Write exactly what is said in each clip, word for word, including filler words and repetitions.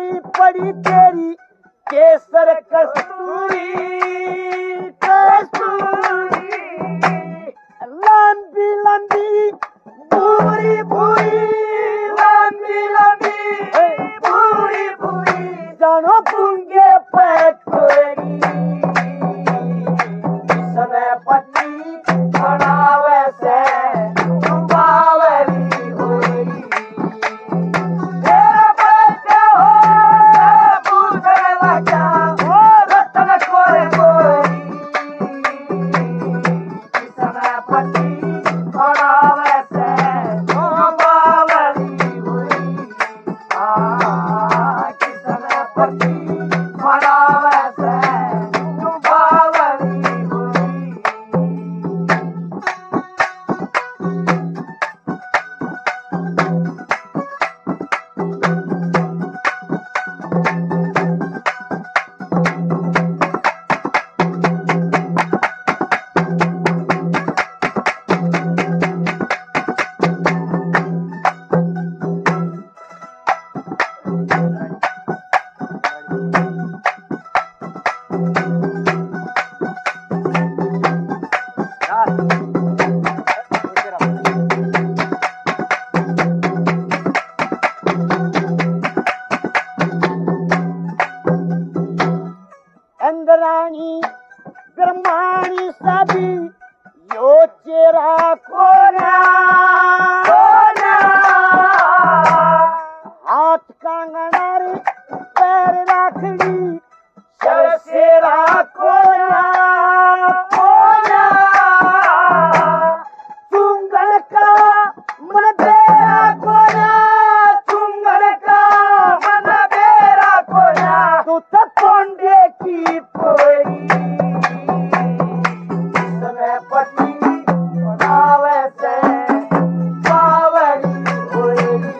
पड़ी पड़ी तेरी केसर कस्तूरी कस्तूरी लंबी लंबी पूरी पूरी लंबी लंबी पूरी पूरी जानो पुंगे पटोरी समय पति बनावे से बावली होरी तेरा बच्चा हो पूछे लगा हो रतन कोरे कोरी समय पति बनावे से बावली होरी आ किसने पति बनावे से बावली होरी अंदराणी ब्रह्माणी सभी यो चेरा कोना कोना हाथ कंगना रे पैर राखड़ी शसेरा कोना कोना चुंगल का मन बेरा कोना चुंगल का मन बेरा कोना तू तो पोंडे की पोरी समय पति बनावे से बावली होरी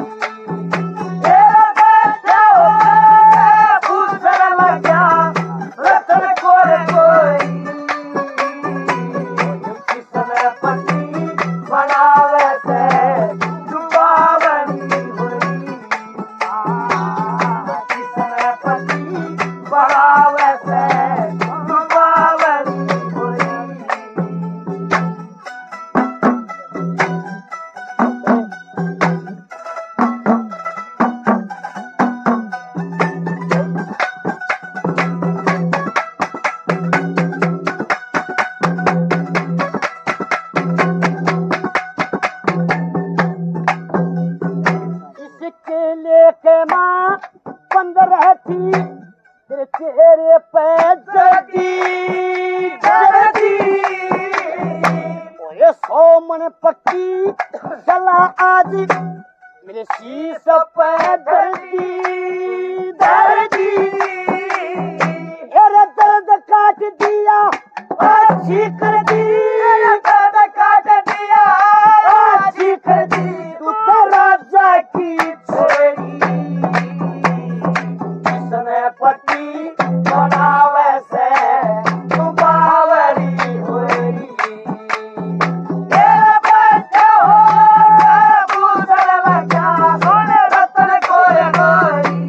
तेरा बच्चा हो पूछने लगा रतन कोरे कोरी समय पति बनावे से बावली होरी समय पति बनावे से बावली होरी इसके लेके माँ बंद रहती तेरे चेहरे पे जगी जगी ओए सौ मन पक्की चला आज मेरे शीश पे दर्दी दर्दी अरे दर्द काट दिया अच्छी कर दी दर्द काट दिया अच्छी कर दी तू तो राजा की छोरी समय पति बनावे से तू बावली होरी तेरा बच्चा हो पूछने लगा सोने रतन कोरे कोरी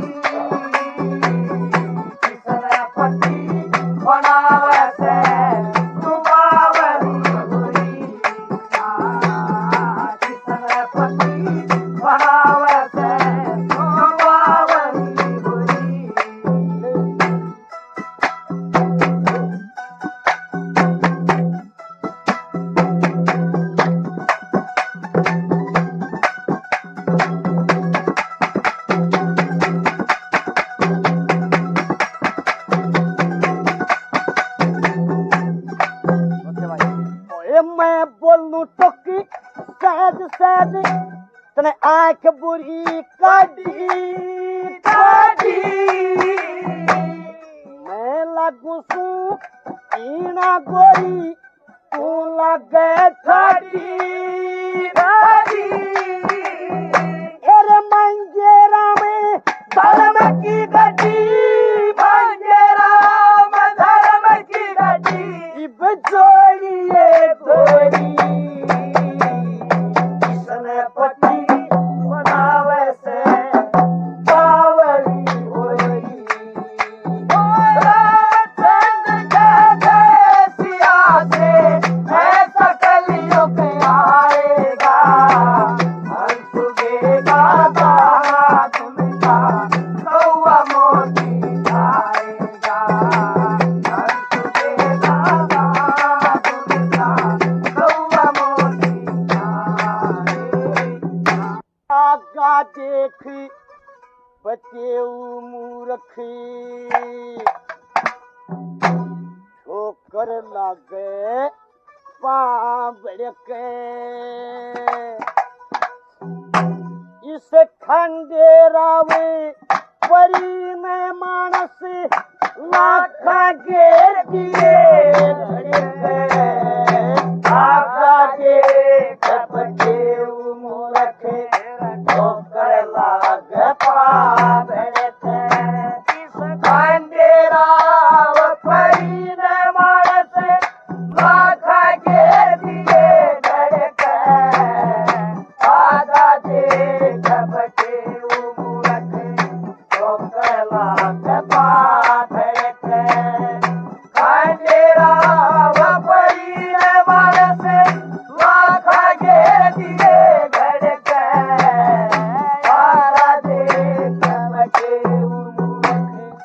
समय पति बनावे से तू बावली होरी समय पति बनावे से तू बावली होरी ओए मैं बोलूं टोकी सहज सहज तने आंख बुरी काढ़ी काढ़ी मैं लागू सू ईना गोरी तू लगे ठाड़ी ठाड़ी एरे मंजेरा में धर्म की गड्डी मंजेरा में धर्म की गड्डी इब जोड़िए तोरी किसने पति बनावे से बावली बटेऊ मूर्ख ठोकर लागे पांबड़ के इस खंडेरावे परी में मानस लाखा घेर दिए आका के बटेऊ मूर्ख ठोकर लागे पांबड़ के इस खंडेराव परी में मानस लाखा घेर दिए धड़के आगा देख बटेऊ मूर्ख ठोकर लागे पांबड़ के खंडेराव परी में मानस लाखा घेर दिए धड़के आगा देख बटेऊ मूर्ख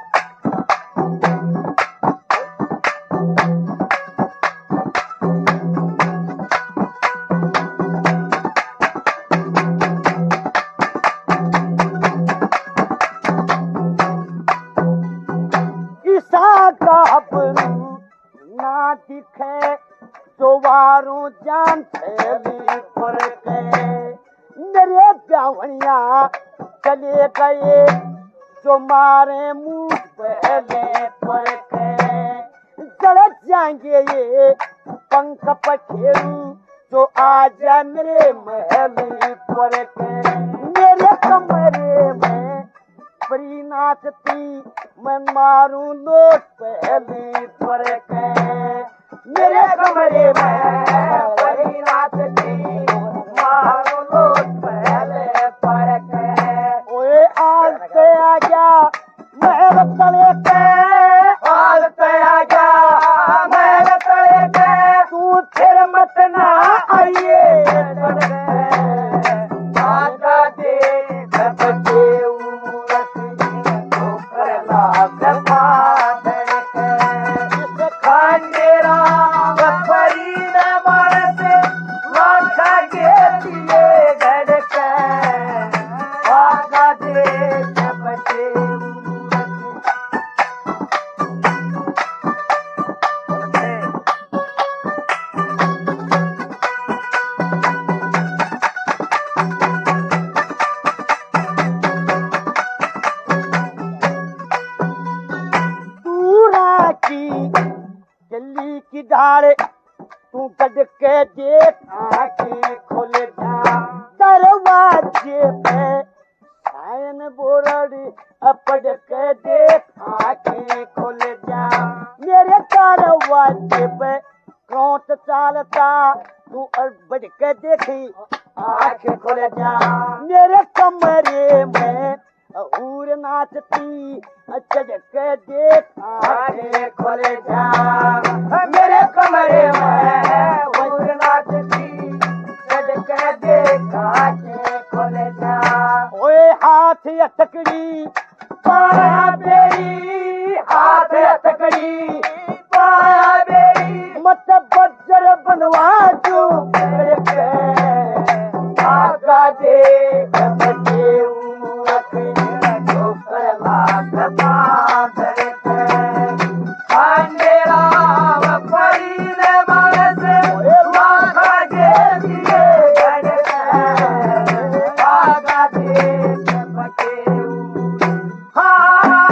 किसा का अपनू ना दिखे जोवारों जान थैली पर के मेरे ब्यावनिया चले गए जो मारे मुंह पहले पर के जड़ जाएंगे ये पंख पखेरू जो आजा मेरे महल पर के मेरे कमरे में परी नाचती मैं मारूं लोट पहली पर के मेरे कमरे में परी नाचती मारूं लोट पहले पर के ओए आज से आ गया महल तले के आज से आ गया महल तले के तू फिर मत ना आइए आका देख बटेऊ मूर्ख ठोकर लागे पांबड़ के इस खंडेराव परी में मानस लाखा घेर दिए धड़के आका देख बटेऊ मूर्ख दूरा की गली की धारे तू गड के देख आंखें खोल जा दरवाजे पे सायन बोरड़ी अपड़ के देख आंखें खोल जा मेरे दरवाजे पे क्रोट चालता तू अड़बड़ के देखी आंखें खोल जा मेरे कमरे में हूर नाचती चढ़ के देख आंखें खोल जा मेरे कमरे में हूर नाचती चढ़ के देख आंखें खोल जा ओए हाथ अटकड़ी पाया बेरी हाथ अटकड़ी पाया बेरी मत बज्जर बनवा जो आगा देख बटेऊ मूर्ख ठोकर लागे पांबड़ के खंडेराव परी में मानस लाखा घेर दिए धड़के आगा देख बटेऊ हाँ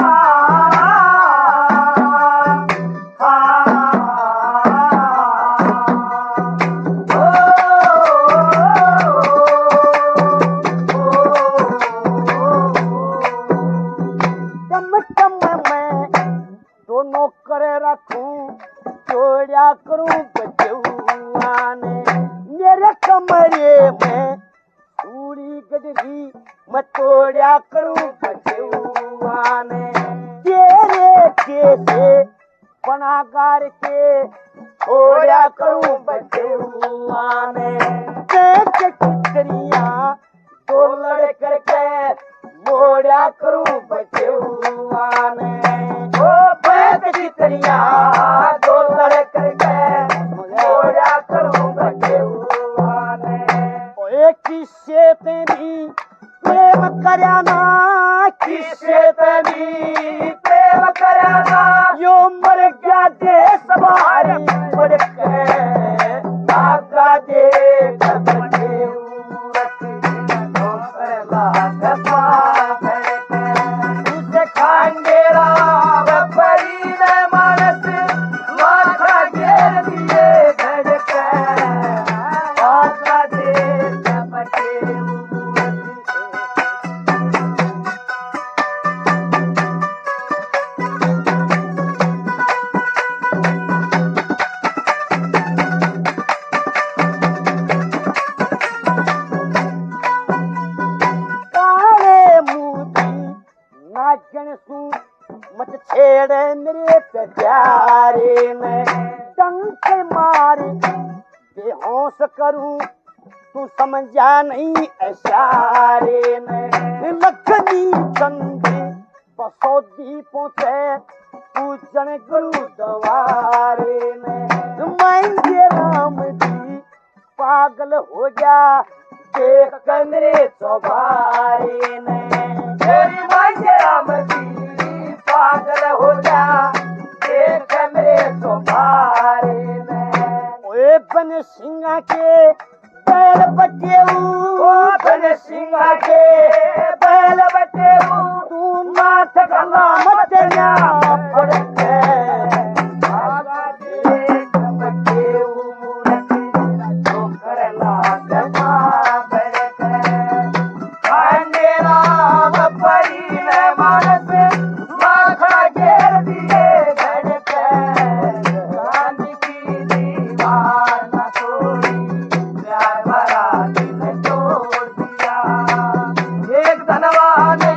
करे रखूं चोरिया करूं बचुआ ने मेरे कमरे में पूरी गडरी मैं तोड़िया करूं बचुआ ने तेरे कैसे बनागार के छोड़िया करूं बचुआ ने देख कितनिया दो लड़ करके मोड़िया करूं बचुआ ने कितनिया दो लड़ करके मोड़ा करूं बचुआ ने एक किस्से तेरी प्रेम करना शेतनी प्रेम करना यो मर गया देश बाहर पड़ के आका दे करके उरत ठोकर लाग पागल के उसे खांडेरा बपरी ने मानस माथा घेर दिए घर के आका दे करके मत छेड़ मेरे प्यारे में डंक मारे बेहोश करूं तू समझा नहीं इशारे में लखनी चंदे बसौदी पहुंचे पूजन गुरु द्वारे में मांगे राम जी पागल हो गया देख कर मेरे चौबारे में तेरी मांगे राम जी पागल हो जा देख मेरे चौबारे में ओए बन सिंह के बैल बटे ओ बन सिंह के बैल बटे तू नाथ गला मत ना पड़ के आगा देख बटे मूरत ठोकर लाग पागल के अंधेरा बपरी ने मानस माथा घेर दिए घर के चांद की दीवार न तोड़ी प्यार भरा दिल तोड़ दिया एक धनवान